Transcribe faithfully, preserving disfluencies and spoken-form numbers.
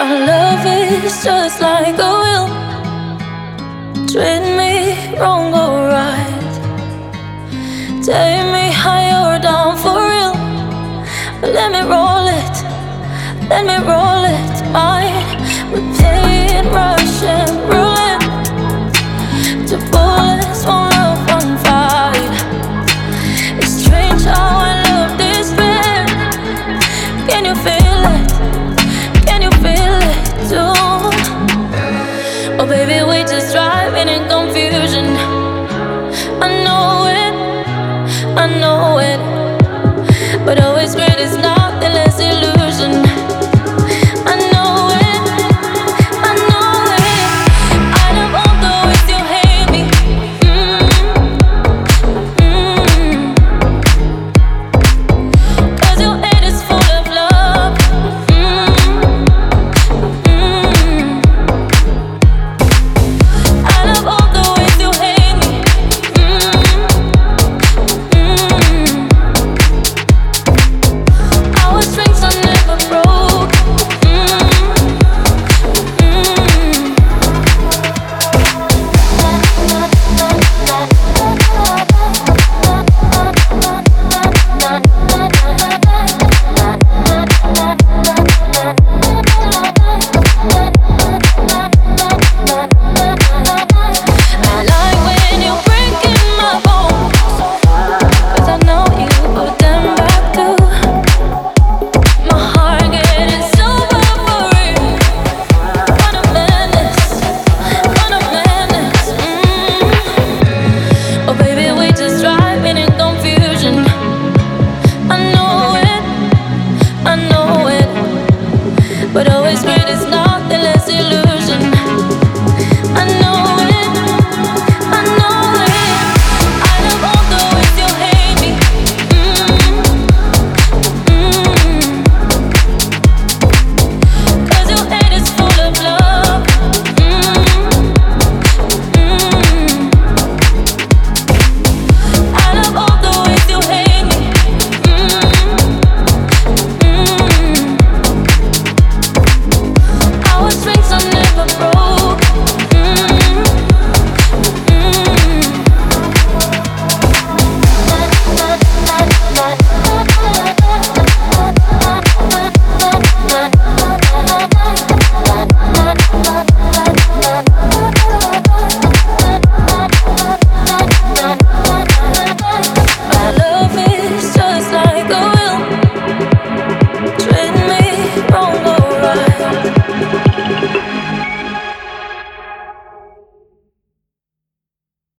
Our love is just like a wheel, treat me wrong or right, take me higher or down for real. But let me roll it, let me roll it. I we're playing Russian roulette, two bullets, one love, one fight. It's strange how I love this man. Can you feel it? Can you feel it too? Oh baby, we just driving in confusion. I know it, I know